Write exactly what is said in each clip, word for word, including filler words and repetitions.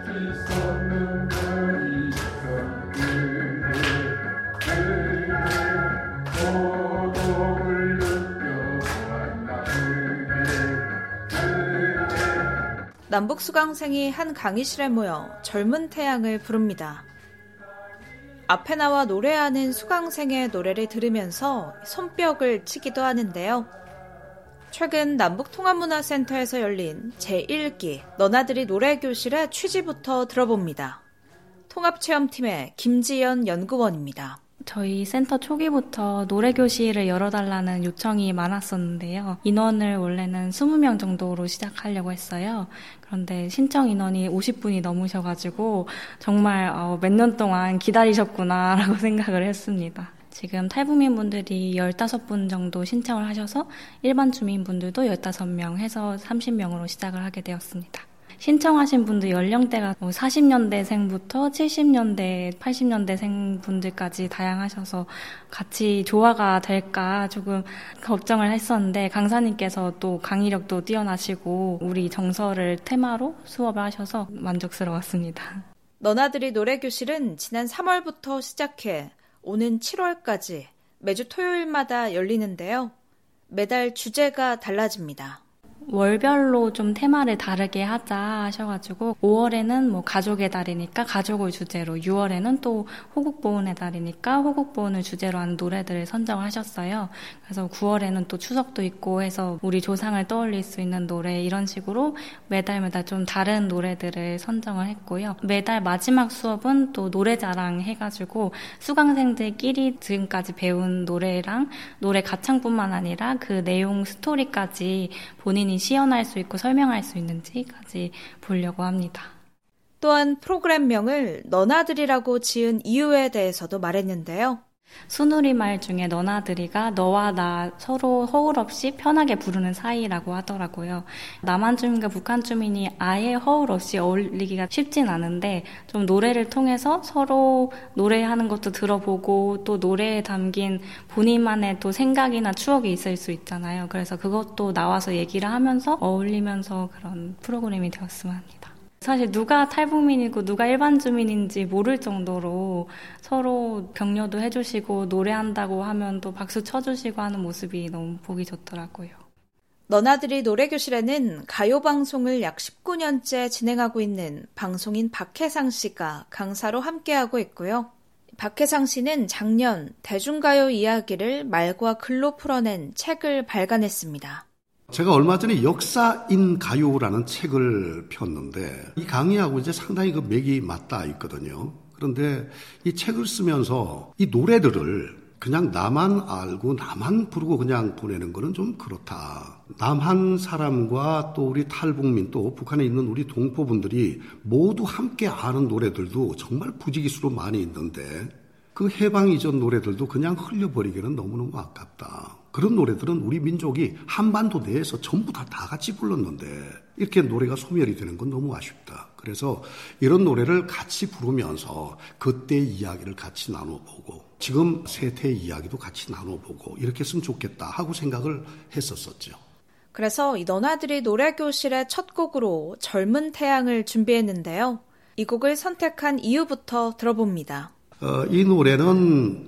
남북 수강생이 한 강의실에 모여 젊은 태양을 부릅니다. 앞에 나와 노래하는 수강생의 노래를 들으면서 손뼉을 치기도 하는데요. 최근 남북통합문화센터에서 열린 제일 기 너나들이 노래교실의 취지부터 들어봅니다. 통합체험팀의 김지연 연구원입니다. 저희 센터 초기부터 노래교실을 열어달라는 요청이 많았었는데요. 인원을 원래는 이십 명 정도로 시작하려고 했어요. 그런데 신청 인원이 오십 분이 넘으셔가지고 정말 몇 년 동안 기다리셨구나라고 생각을 했습니다. 지금 탈북민분들이 열다섯 분 정도 신청을 하셔서 일반 주민분들도 열다섯 명 해서 삼십 명으로 시작을 하게 되었습니다. 신청하신 분들 연령대가 사십 년대생부터 칠십 년대, 팔십 년대생분들까지 다양하셔서 같이 조화가 될까 조금 걱정을 했었는데 강사님께서 또 강의력도 뛰어나시고 우리 정서를 테마로 수업을 하셔서 만족스러웠습니다. 너나들이 노래교실은 지난 삼월부터 시작해 오는 칠월까지 매주 토요일마다 열리는데요. 매달 주제가 달라집니다. 월별로 좀 테마를 다르게 하자 하셔가지고 오월에는 뭐 가족의 달이니까 가족을 주제로, 유월에는 또 호국보훈의 달이니까 호국보훈을 주제로 하는 노래들을 선정을 하셨어요. 그래서 구월에는 또 추석도 있고 해서 우리 조상을 떠올릴 수 있는 노래 이런 식으로 매달 매달 좀 다른 노래들을 선정을 했고요. 매달 마지막 수업은 또 노래자랑 해가지고 수강생들끼리 지금까지 배운 노래랑 노래 가창뿐만 아니라 그 내용 스토리까지 본인이 시연할 수 있고 설명할 수 있는지까지 보려고 합니다. 또한 프로그램명을 너나들이라고 지은 이유에 대해서도 말했는데요. 순우리말 중에 너나들이가 너와 나 서로 허울 없이 편하게 부르는 사이라고 하더라고요. 남한 주민과 북한 주민이 아예 허울 없이 어울리기가 쉽진 않은데 좀 노래를 통해서 서로 노래하는 것도 들어보고 또 노래에 담긴 본인만의 또 생각이나 추억이 있을 수 있잖아요. 그래서 그것도 나와서 얘기를 하면서 어울리면서 그런 프로그램이 되었으면 합니다. 사실 누가 탈북민이고 누가 일반 주민인지 모를 정도로 서로 격려도 해주시고 노래한다고 하면 또 박수 쳐주시고 하는 모습이 너무 보기 좋더라고요. 너나들이 노래교실에는 가요방송을 약 십구 년째 진행하고 있는 방송인 박혜상 씨가 강사로 함께하고 있고요. 박혜상 씨는 작년 대중가요 이야기를 말과 글로 풀어낸 책을 발간했습니다. 제가 얼마 전에 역사인 가요라는 책을 폈는데 이 강의하고 이제 상당히 그 맥이 맞닿아 있거든요. 그런데 이 책을 쓰면서 이 노래들을 그냥 나만 알고 나만 부르고 그냥 보내는 거는 좀 그렇다. 남한 사람과 또 우리 탈북민 또 북한에 있는 우리 동포분들이 모두 함께 아는 노래들도 정말 부지기수로 많이 있는데 그 해방 이전 노래들도 그냥 흘려버리기는 너무너무 아깝다. 그런 노래들은 우리 민족이 한반도 내에서 전부 다 다 같이 불렀는데 이렇게 노래가 소멸이 되는 건 너무 아쉽다. 그래서 이런 노래를 같이 부르면서 그때의 이야기를 같이 나눠보고 지금 세태의 이야기도 같이 나눠보고 이렇게 했으면 좋겠다 하고 생각을 했었었죠. 그래서 이 너나들이 노래교실의 첫 곡으로 젊은 태양을 준비했는데요. 이 곡을 선택한 이유부터 들어봅니다. 어, 이 노래는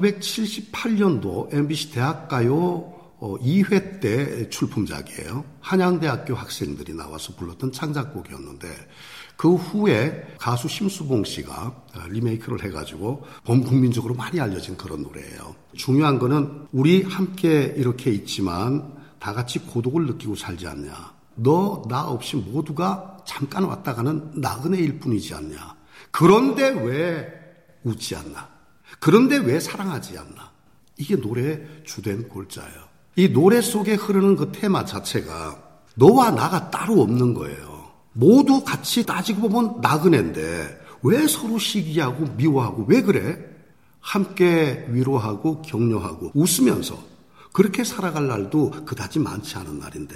천구백칠십팔 년도 엠비씨 대학가요 어, 이 회 때 출품작이에요. 한양대학교 학생들이 나와서 불렀던 창작곡이었는데 그 후에 가수 심수봉 씨가 리메이크를 해가지고 본 국민적으로 많이 알려진 그런 노래예요. 중요한 거는 우리 함께 이렇게 있지만 다 같이 고독을 느끼고 살지 않냐. 너, 나 없이 모두가 잠깐 왔다 가는 나그네일 뿐이지 않냐. 그런데 왜 웃지 않나? 그런데 왜 사랑하지 않나? 이게 노래의 주된 골자예요. 이 노래 속에 흐르는 그 테마 자체가 너와 나가 따로 없는 거예요. 모두 같이 따지고 보면 나그네인데 왜 서로 시기하고 미워하고 왜 그래? 함께 위로하고 격려하고 웃으면서 그렇게 살아갈 날도 그다지 많지 않은 날인데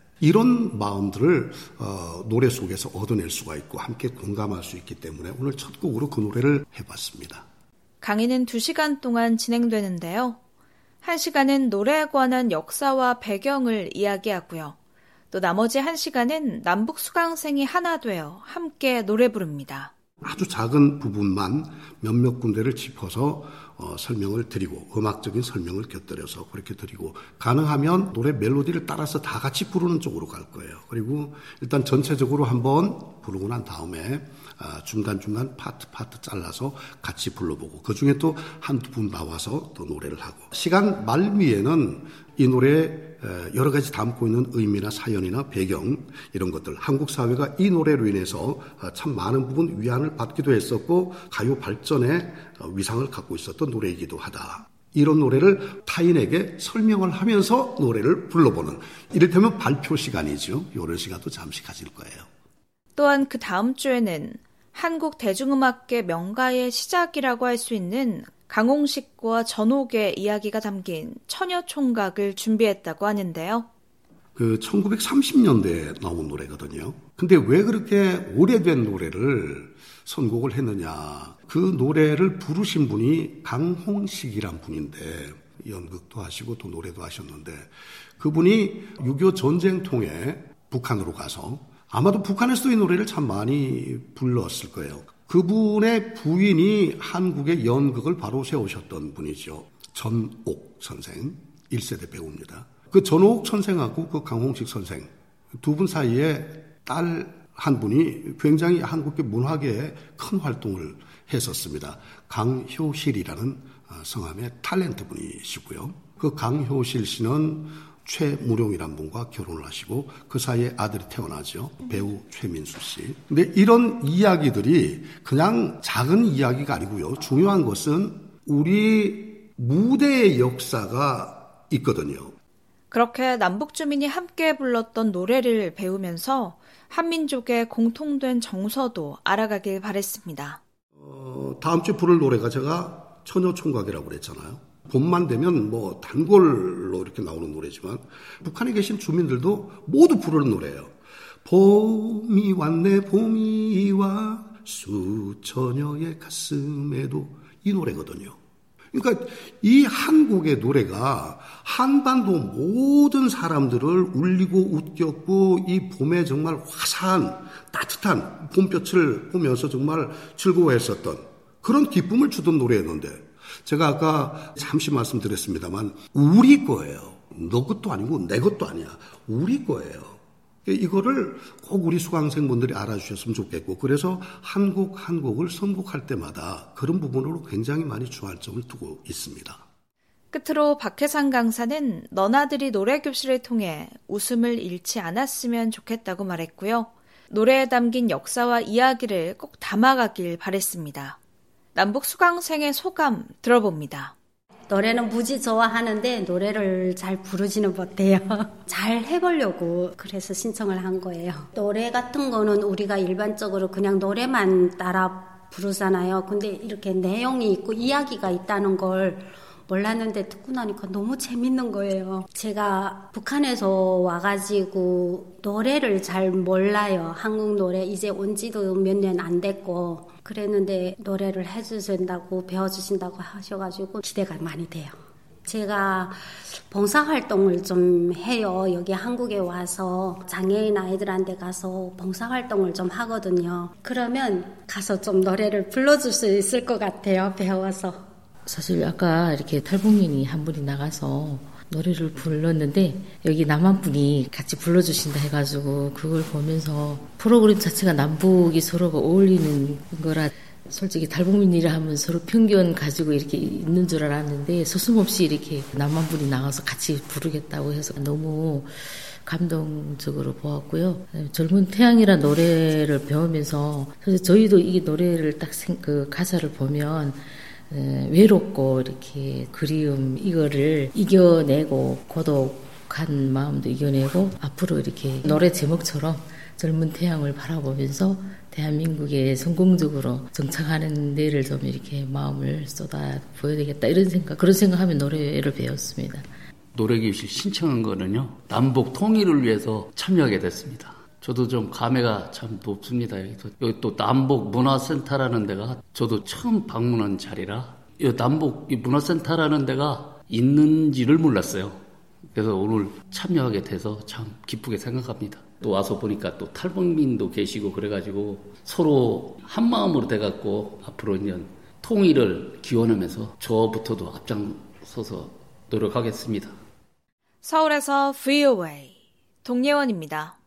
이런 마음들을 어, 노래 속에서 얻어낼 수가 있고 함께 공감할 수 있기 때문에 오늘 첫 곡으로 그 노래를 해봤습니다. 강의는 두 시간 동안 진행되는데요. 한 시간은 노래에 관한 역사와 배경을 이야기하고요. 또 나머지 한 시간은 남북 수강생이 하나 되어 함께 노래 부릅니다. 아주 작은 부분만 몇몇 군데를 짚어서 어, 설명을 드리고 음악적인 설명을 곁들여서 그렇게 드리고 가능하면 노래 멜로디를 따라서 다 같이 부르는 쪽으로 갈 거예요. 그리고 일단 전체적으로 한번 부르고 난 다음에 아, 중간중간 파트 파트 잘라서 같이 불러보고 그중에 또 한두 분 나와서 또 노래를 하고 시간 말미에는 이 노래에 여러 가지 담고 있는 의미나 사연이나 배경 이런 것들 한국 사회가 이 노래로 인해서 참 많은 부분 위안을 받기도 했었고 가요 발전에 위상을 갖고 있었던 노래이기도 하다. 이런 노래를 타인에게 설명을 하면서 노래를 불러보는 이를테면 발표 시간이죠. 이런 시간도 잠시 가질 거예요. 또한 그 다음 주에는 한국 대중음악계 명가의 시작이라고 할 수 있는 강홍식과 전옥의 이야기가 담긴 처녀총각을 준비했다고 하는데요. 그 천구백삼십 년대에 나온 노래거든요. 근데 왜 그렇게 오래된 노래를 선곡을 했느냐. 그 노래를 부르신 분이 강홍식이란 분인데 연극도 하시고 또 노래도 하셨는데 그분이 육이오 전쟁 통해 북한으로 가서 아마도 북한에서도 이 노래를 참 많이 불렀을 거예요. 그분의 부인이 한국의 연극을 바로 세우셨던 분이죠. 전옥 선생, 일 세대 배우입니다. 그 전옥 선생하고 그 강홍식 선생 두 분 사이에 딸 한 분이 굉장히 한국의 문화계에 큰 활동을 했었습니다. 강효실이라는 성함의 탤런트 분이시고요. 그 강효실 씨는 최무룡이라는 분과 결혼을 하시고 그 사이에 아들이 태어나죠. 배우 최민수 씨. 근데 이런 이야기들이 그냥 작은 이야기가 아니고요. 중요한 것은 우리 무대의 역사가 있거든요. 그렇게 남북 주민이 함께 불렀던 노래를 배우면서 한민족의 공통된 정서도 알아가길 바랬습니다. 어, 다음 주에 부를 노래가 제가 처녀총각이라고 그랬잖아요. 봄만 되면 뭐 단골로 이렇게 나오는 노래지만 북한에 계신 주민들도 모두 부르는 노래예요. 봄이 왔네 봄이 와 수처녀의 가슴에도 이 노래거든요. 그러니까 이 한국의 노래가 한반도 모든 사람들을 울리고 웃겼고 이 봄에 정말 화사한 따뜻한 봄볕을 보면서 정말 즐거워했었던 그런 기쁨을 주던 노래였는데 제가 아까 잠시 말씀드렸습니다만 우리 거예요. 너 것도 아니고 내 것도 아니야. 우리 거예요. 이거를 꼭 우리 수강생분들이 알아주셨으면 좋겠고 그래서 한 곡 한 곡을 선곡할 때마다 그런 부분으로 굉장히 많이 주안점을 두고 있습니다. 끝으로 박혜상 강사는 너나들이 노래교실을 통해 웃음을 잃지 않았으면 좋겠다고 말했고요. 노래에 담긴 역사와 이야기를 꼭 담아가길 바랬습니다. 남북 수강생의 소감 들어봅니다. 노래는 무지 좋아하는데 노래를 잘 부르지는 못해요. 잘 해보려고 그래서 신청을 한 거예요. 노래 같은 거는 우리가 일반적으로 그냥 노래만 따라 부르잖아요. 근데 이렇게 내용이 있고 이야기가 있다는 걸 몰랐는데 듣고 나니까 너무 재밌는 거예요. 제가 북한에서 와가지고 노래를 잘 몰라요. 한국 노래 이제 온 지도 몇 년 안 됐고 그랬는데 노래를 해주신다고 배워주신다고 하셔가지고 기대가 많이 돼요. 제가 봉사활동을 좀 해요. 여기 한국에 와서 장애인 아이들한테 가서 봉사활동을 좀 하거든요. 그러면 가서 좀 노래를 불러줄 수 있을 것 같아요. 배워서. 사실 아까 이렇게 탈북민이 한 분이 나가서 노래를 불렀는데 여기 남한 분이 같이 불러주신다 해가지고 그걸 보면서 프로그램 자체가 남북이 서로가 어울리는 거라 솔직히 탈북민이라 하면 서로 편견 가지고 이렇게 있는 줄 알았는데 서슴없이 이렇게 남한 분이 나가서 같이 부르겠다고 해서 너무 감동적으로 보았고요. 젊은 태양이라는 노래를 배우면서 사실 저희도 이 노래를 딱 그 가사를 보면 외롭고 이렇게 그리움 이거를 이겨내고 고독한 마음도 이겨내고 앞으로 이렇게 노래 제목처럼 젊은 태양을 바라보면서 대한민국에 성공적으로 정착하는 데를 좀 이렇게 마음을 쏟아 보여야 되겠다 이런 생각 그런 생각하면 노래를 배웠습니다. 노래교실 신청한 거는요 남북 통일을 위해서 참여하게 됐습니다. 저도 좀 감회가 참 높습니다. 여기 또 남북 문화센터라는 데가 저도 처음 방문한 자리라 이 남북 문화센터라는 데가 있는지를 몰랐어요. 그래서 오늘 참여하게 돼서 참 기쁘게 생각합니다. 또 와서 보니까 또 탈북민도 계시고 그래가지고 서로 한 마음으로 돼갖고 앞으로 이제 통일을 기원하면서 저부터도 앞장서서 노력하겠습니다. 서울에서 브이오에이 동예원입니다.